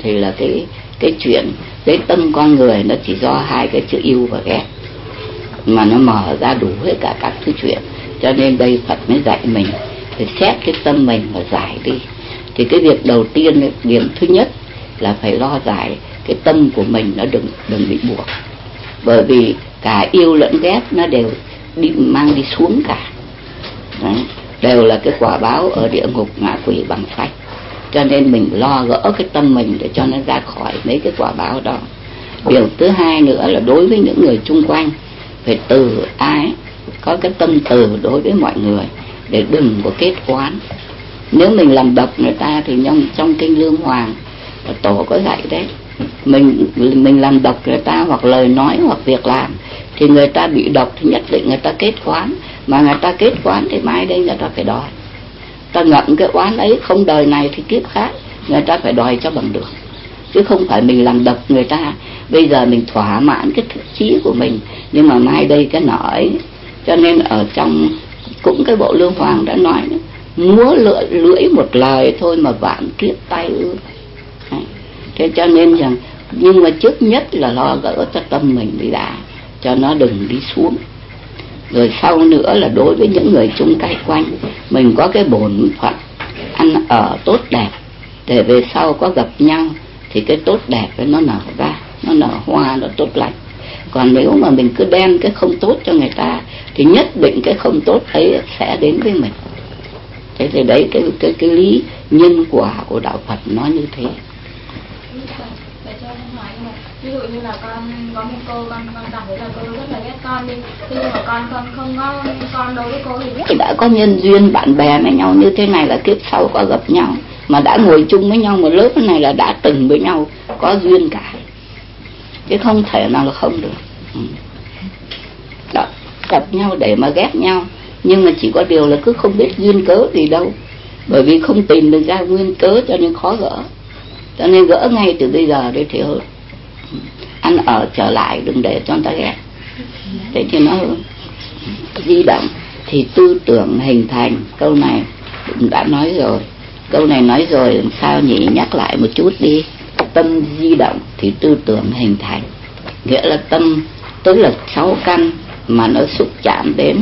thì là cái chuyện cái tâm con người nó chỉ do hai cái chữ yêu và ghét mà nó mở ra đủ hết cả các thứ chuyện. Cho nên đây Phật mới dạy mình phải xét cái tâm mình và giải đi. Thì cái việc đầu tiên, điểm thứ nhất là phải lo giải cái tâm của mình, nó đừng bị buộc. Bởi vì cả yêu lẫn ghét nó đều mang đi xuống cả. Đấy, đều là cái quả báo ở địa ngục ngạ quỷ bằng phách. Cho nên mình lo gỡ cái tâm mình để cho nó ra khỏi mấy cái quả báo đó. Điều thứ hai nữa là đối với những người chung quanh phải từ ái, có cái tâm từ đối với mọi người để đừng có kết oán. Nếu mình làm độc người ta thì trong kinh Lương Hoàng Tổ có dạy đấy, mình làm độc người ta hoặc lời nói hoặc việc làm thì người ta bị độc thì nhất định người ta kết oán, mà người ta kết oán thì mai đây người ta phải đòi. Ta ngậm cái oán ấy không đời này thì kiếp khác người ta phải đòi cho bằng được, chứ không phải mình làm độc người ta. Bây giờ mình thỏa mãn cái thức trí của mình, nhưng mà mai đây cái nọ ấy. Cho nên ở trong cũng cái bộ Lương Hoàng đã nói nữa, múa lưỡi một lời thôi mà vạn kiếp tai ương. Thế cho nên rằng, nhưng mà trước nhất là lo gỡ cho tâm mình đi đã, cho nó đừng đi xuống. Rồi sau nữa là đối với những người chung quanh, mình có cái bổn phận ăn ở tốt đẹp, để về sau có gặp nhau thì cái tốt đẹp ấy nó nở ra, nó nở hoa, nó tốt lành. Còn nếu mà mình cứ đem cái không tốt cho người ta thì nhất định cái không tốt ấy sẽ đến với mình. Thế thì đấy cái lý nhân quả của đạo Phật nó như thế. Để cho em hỏi, ví dụ như là con có một cô, con cảm thấy là cô rất là ghét con đi, nhưng mà con không có con đối với cô thì đã có nhân duyên bạn bè với nhau như thế này là kiếp sau có gặp nhau, mà đã ngồi chung với nhau một lớp thế này là đã từng với nhau, có duyên cả, chứ không thể nào là không được. Đó, gặp nhau để mà ghét nhau, nhưng mà chỉ có điều là cứ không biết duyên cớ gì đâu, bởi vì không tìm được ra nguyên cớ cho nên khó gỡ. Cho nên gỡ ngay từ bây giờ đấy thì hơn. Ăn ở trở lại, đừng để cho người ta ghét. Thế thì nó di động thì tư tưởng hình thành. Câu này cũng đã nói rồi, câu này nói rồi làm sao nhỉ, nhắc lại một chút đi. Tâm di động thì tư tưởng hình thành, nghĩa là tâm tức là 6 căn mà nó xúc chạm đến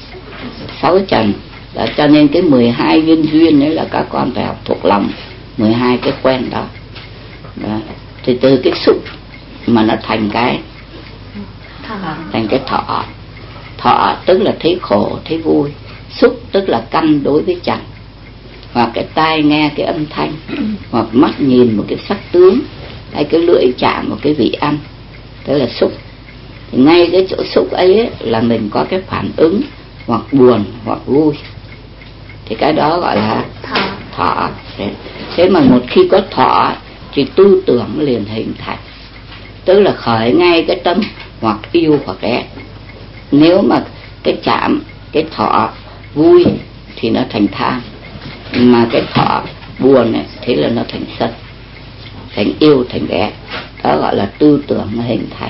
6 trần. Đó, cho nên cái 12 viên duyên ấy là các con phải học thuộc lòng 12 cái quen đó. Đó, thì từ cái xúc mà nó thành cái thọ. Thọ tức là thấy khổ, thấy vui. Xúc tức là căn đối với trần, hoặc cái tai nghe cái âm thanh, hoặc mắt nhìn một cái sắc tướng, hay cái lưỡi chạm một cái vị ăn, tức là xúc. Thì ngay cái chỗ xúc ấy là mình có cái phản ứng hoặc buồn hoặc vui, thì cái đó gọi là thọ. Thế mà một khi có thọ thì tư tưởng liền hình thành, tức là khởi ngay cái tâm hoặc yêu hoặc ghét. Nếu mà cái chạm, cái thọ vui thì nó thành tham, mà cái thọ buồn ấy, thế là nó thành sân, thành yêu, thành ghét. Đó gọi là tư tưởng nó hình thành.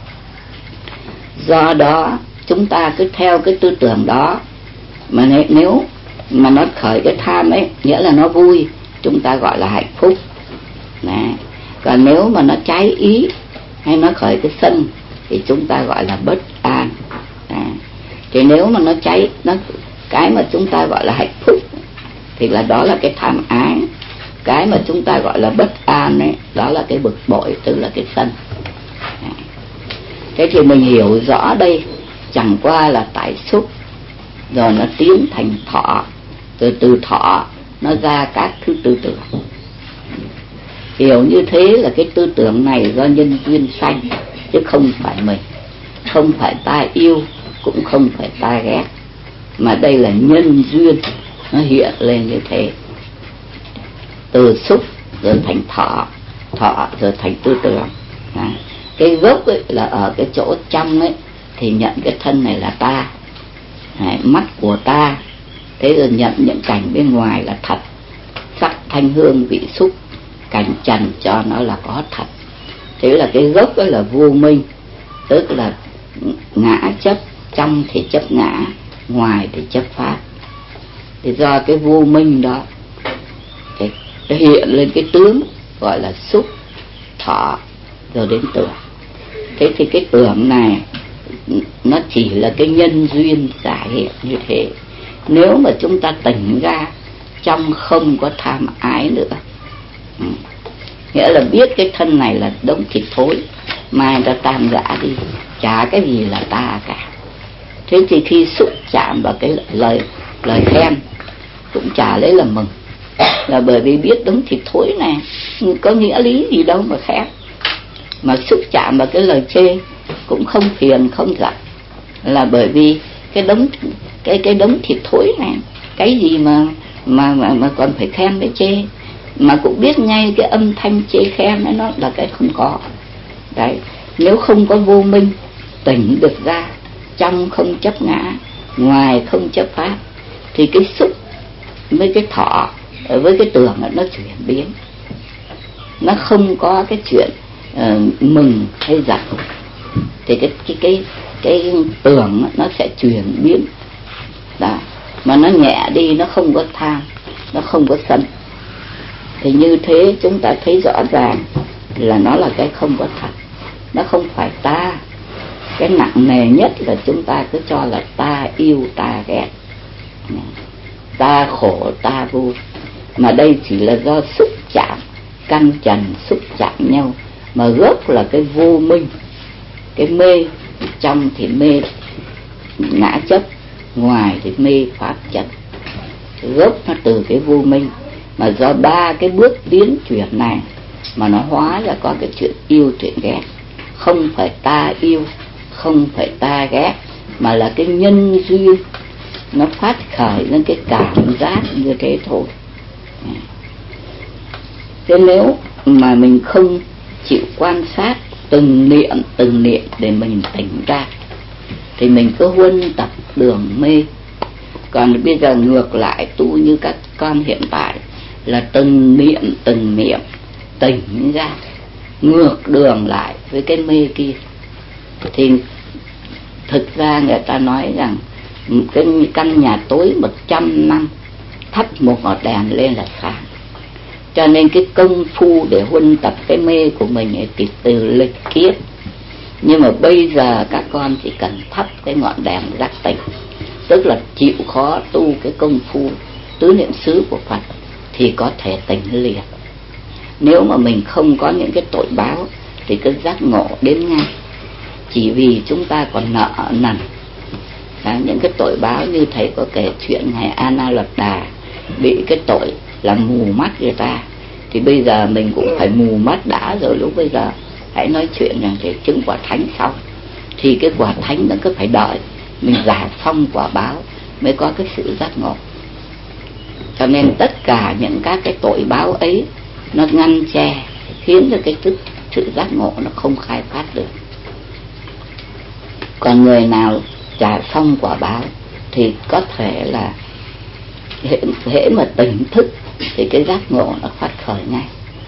Do đó chúng ta cứ theo cái tư tưởng đó, mà nếu mà nó khởi cái tham ấy, nghĩa là nó vui, chúng ta gọi là hạnh phúc. Đấy. Còn nếu mà nó trái ý hay nó khởi cái sân thì chúng ta gọi là bất an. Đấy. Thì nếu mà nó cháy, cái mà chúng ta gọi là hạnh phúc thì là đó là cái tham ái. Cái mà chúng ta gọi là bất an ấy, đó là cái bực bội, tức là cái sân. Đấy. Thế thì mình hiểu rõ đây chẳng qua là tại xúc, rồi nó tiến thành thọ, rồi từ thọ nó ra các thứ tư tưởng. Hiểu như thế là cái tư tưởng này do nhân duyên sanh, chứ không phải mình, không phải ta yêu, cũng không phải ta ghét, mà đây là nhân duyên nó hiện lên như thế. Từ xúc rồi thành thọ, thọ rồi thành tư tưởng. Cái gốc ấy là ở cái chỗ trong ấy, thì nhận cái thân này là ta, mắt của ta, thế rồi nhận những cảnh bên ngoài là thật, sắc thanh hương vị xúc cảnh trần cho nó là có thật. Thế là cái gốc đó là vô minh, tức là ngã chấp, trong thì chấp ngã, ngoài thì chấp pháp. Thì do cái vô minh đó, cái hiện lên cái tướng gọi là xúc, thọ, rồi đến tưởng. Thế thì cái tưởng này nó chỉ là cái nhân duyên giả hiện như thế. Nếu mà chúng ta tỉnh ra trong không có tham ái nữa, nghĩa là biết cái thân này là đống thịt thối, mai ta tan rã đi, chả cái gì là ta cả. Thế thì khi xúc chạm vào cái lời khen cũng chả lấy làm mừng, là bởi vì biết đống thịt thối này có nghĩa lý gì đâu mà khen. Mà xúc chạm vào cái lời chê cũng không phiền không giận, là bởi vì cái đống thịt thối này, cái gì mà còn phải khen với chê, mà cũng biết ngay cái âm thanh chê khen ấy nó là cái không có. Đấy, nếu không có vô minh, tỉnh được ra, trong không chấp ngã, ngoài không chấp pháp, thì cái xúc với cái thọ với cái tưởng nó chuyển biến, nó không có cái chuyện mừng hay giận. Thì cái tưởng nó sẽ chuyển biến đó, mà nó nhẹ đi, nó không có tham, nó không có sân. Thì như thế chúng ta thấy rõ ràng là nó là cái không có thật, nó không phải ta. Cái nặng nề nhất là chúng ta cứ cho là ta yêu ta ghét, ta khổ ta vui, mà đây chỉ là do xúc chạm, căn trần xúc chạm nhau, mà gốc là cái vô minh, cái mê. Trong thì mê ngã chấp, ngoài thì mê pháp chấp. Gốc nó từ cái vô minh, mà do ba cái bước tiến chuyển này mà nó hóa ra có cái chuyện yêu chuyện ghét. Không phải ta yêu, không phải ta ghét, mà là cái nhân duyên nó phát khởi lên cái cảm giác như thế thôi. Thế nếu mà mình không chịu quan sát từng niệm để mình tỉnh ra, thì mình cứ huân tập đường mê. Còn bây giờ ngược lại tu như các con hiện tại là từng niệm tỉnh ra, ngược đường lại với cái mê kia. Thì thực ra người ta nói rằng cái căn nhà tối 100 năm thắp một ngọn đèn lên là sáng. Cho nên cái công phu để huân tập cái mê của mình ấy thì từ lịch kiếp. Nhưng mà bây giờ các con chỉ cần thắp cái ngọn đèn giác tỉnh, tức là chịu khó tu cái công phu tứ niệm xứ của Phật, thì có thể tỉnh liền. Nếu mà mình không có những cái tội báo thì cái giác ngộ đến ngay. Chỉ vì chúng ta còn nợ nần những cái tội báo, như thầy có kể chuyện ngày Ana Luật Đà bị cái tội làm mù mắt người ta, thì bây giờ mình cũng phải mù mắt đã rồi. Lúc bây giờ hãy nói chuyện rằng để chứng quả thánh xong, thì cái quả thánh nó cứ phải đợi mình giải xong quả báo mới có cái sự giác ngộ. Cho nên tất cả những các cái tội báo ấy nó ngăn che, khiến cho cái sự giác ngộ nó không khai phát được. Còn người nào trả xong quả báo thì có thể là hễ mà tỉnh thức thì cái giác ngộ nó phát khởi ngay.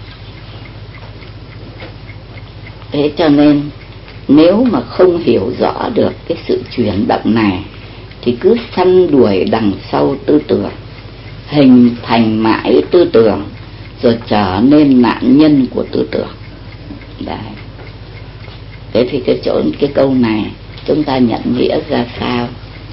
Thế cho nên nếu mà không hiểu rõ được cái sự chuyển động này thì cứ săn đuổi đằng sau tư tưởng, hình thành mãi tư tưởng, rồi trở nên nạn nhân của tư tưởng. Đấy. Thế thì cái câu này chúng ta nhận nghĩa ra sao?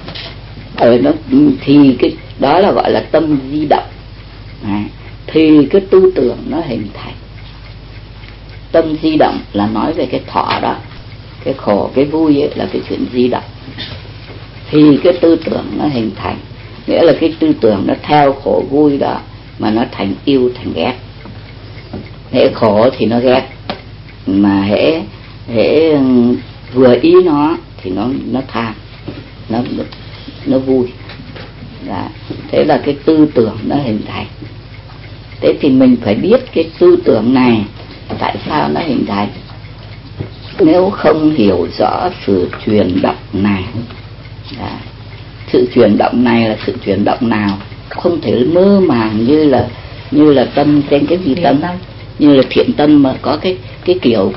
Thì cái đó là gọi là tâm di động. Đấy. Thì cái tư tưởng nó hình thành. Tâm di động là nói về cái thọ đó, cái khổ cái vui ấy là cái chuyện di động. Thì cái tư tưởng nó hình thành, nghĩa là cái tư tưởng nó theo khổ vui đó mà nó thành yêu thành ghét. Hễ khổ thì nó ghét, mà hễ vừa ý nó thì nó tham, nó vui. Đó. Thế là cái tư tưởng nó hình thành. Thế thì mình phải biết cái tư tưởng này tại sao nó hình thành. Nếu không hiểu rõ sự chuyển động này, sự chuyển động này là sự chuyển động nào, không thể mơ màng như là tâm trên cái gì tâm, như là thiện tâm mà có cái kiểu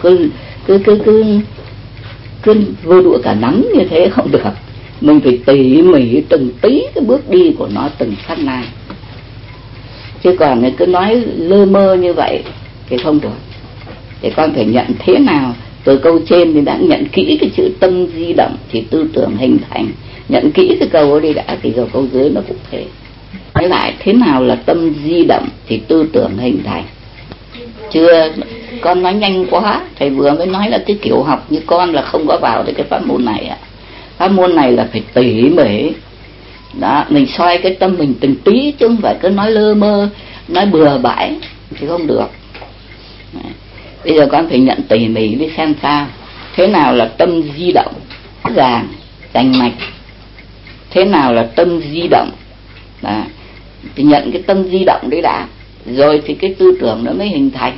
cứ vơ đũa cả nắm như thế không được. Mình phải tỉ mỉ từng tí cái bước đi của nó, từng sát na. Chứ còn cứ nói lơ mơ như vậy thì không được. Thì con phải nhận thế nào. Từ câu trên thì đã nhận kỹ cái chữ tâm di động thì tư tưởng hình thành. Nhận kỹ cái câu đi đã thì rồi câu dưới nó cũng thế. Nói lại thế nào là tâm di động thì tư tưởng hình thành. Chưa, con nói nhanh quá. Thầy vừa mới nói là cái kiểu học như con là không có vào được cái pháp môn này ạ. Pháp môn này là phải tỉ mỉ. Đó, mình soi cái tâm mình từng tí chứ không phải cứ nói lơ mơ, nói bừa bãi thì không được. Đấy. Bây giờ con phải nhận tỉ mỉ đi xem sao. Thế nào là tâm di động ràng, rành mạch. Thế nào là tâm di động. Đó. Thì nhận cái tâm di động đấy đã, rồi thì cái tư tưởng nó mới hình thành.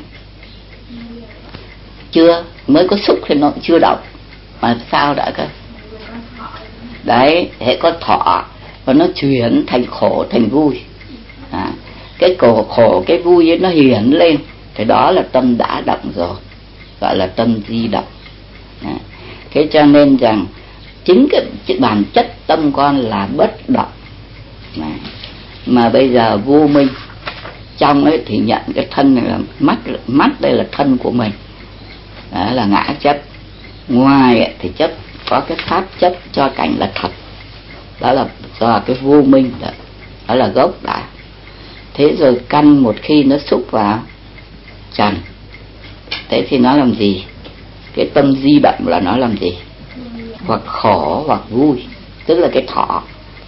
Chưa, mới có xúc thì nó cũng chưa động. Mà sao đã cơ. Đấy, hệ có thọ và nó chuyển thành khổ thành vui. Cái khổ cái vui ấy nó hiển lên thì đó là tâm đã động rồi, gọi là tâm di động. Thế cho nên rằng chính cái bản chất tâm con là bất động. Mà bây giờ vô minh trong ấy thì nhận cái thân này là mắt đây là thân của mình, đó là ngã chấp. Ngoài ấy thì chấp có cái pháp chấp cho cảnh là thật, đó là do cái vô minh đó là gốc đã. Thế rồi căn một khi nó xúc vào trần, thế thì nó làm gì? Cái tâm di động là nó làm gì? Hoặc khổ hoặc vui, tức là cái thọ.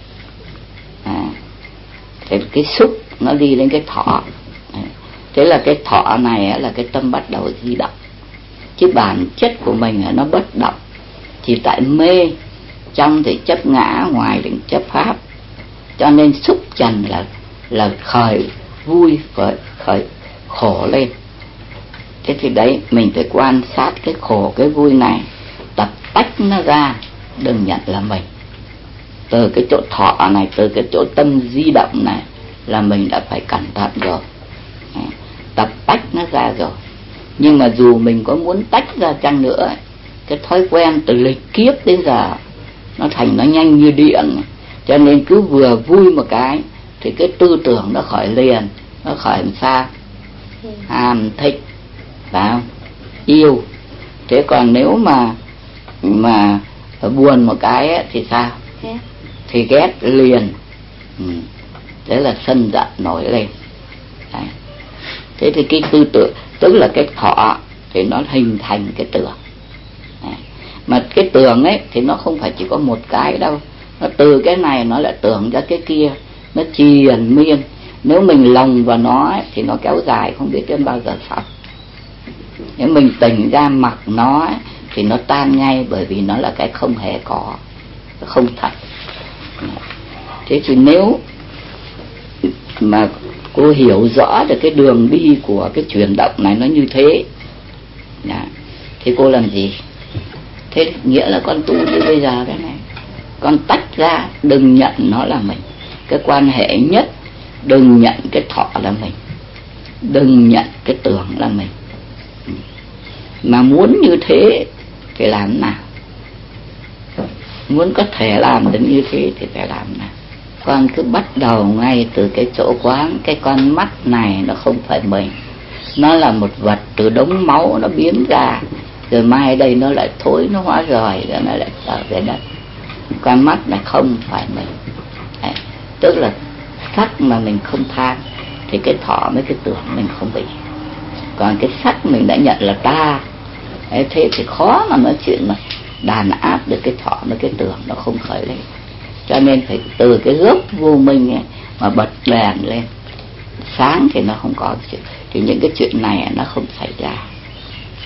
Thì cái xúc nó đi đến cái thọ. Thế là cái thọ này là cái tâm bắt đầu di động. Chứ bản chất của mình là nó bất động. Chỉ tại mê, trong thì chấp ngã, ngoài thì chấp pháp. Cho nên xúc trần là khởi vui, khởi khổ lên. Thế thì đấy, mình phải quan sát cái khổ cái vui này, tập tách nó ra, đừng nhận là mình. Từ cái chỗ thọ này, từ cái chỗ tâm di động này là mình đã phải cẩn thận rồi, tập tách nó ra rồi. Nhưng mà dù mình có muốn tách ra chăng nữa, cái thói quen từ lịch kiếp đến giờ nó thành nó nhanh như điện. Cho nên cứ vừa vui một cái thì cái tư tưởng nó khởi liền. Nó khởi làm sao? Ham thích, phải không? Yêu. Thế còn nếu mà buồn một cái ấy, thì sao? Thì ghét liền. Thế là sân giận nổi lên. Đấy. Thế thì cái tư tưởng, tức là cái thọ thì nó hình thành cái tưởng. Đấy. Mà cái tưởng ấy thì nó không phải chỉ có một cái đâu. Nó từ cái này nó lại tưởng ra cái kia, nó triền miên. Nếu mình lồng vào nó ấy, thì nó kéo dài không biết đến bao giờ xong. Nếu mình tỉnh ra mặc nó ấy, thì nó tan ngay, bởi vì nó là cái không hề có, không thật. Thế thì nếu mà cô hiểu rõ được cái đường đi của cái chuyển động này nó như thế, thì cô làm gì? Thế nghĩa là con tu như bây giờ đấy này, con tách ra, đừng nhận nó là mình. Cái quan hệ nhất, đừng nhận cái thọ là mình, đừng nhận cái tưởng là mình. Mà muốn như thế thì làm nào? Muốn có thể làm được như thế thì phải làm nào? Con cứ bắt đầu ngay từ cái chỗ quán cái con mắt này nó không phải mình, nó là một vật từ đống máu nó biến ra, rồi mai đây nó lại thối, nó hóa rời, rồi nó lại trở về đất. Con mắt này không phải mình. Đấy. Tức là sắc mà mình không tham thì cái thọ với cái tưởng mình không bị. Còn cái sắc mình đã nhận là ta. Đấy, thế thì khó mà nói chuyện mà đàn áp được cái thọ với cái tưởng nó không khởi lên. Cho nên phải từ cái gốc vô minh ấy mà bật đèn lên. Sáng thì nó không có chuyện, thì những cái chuyện này nó không xảy ra.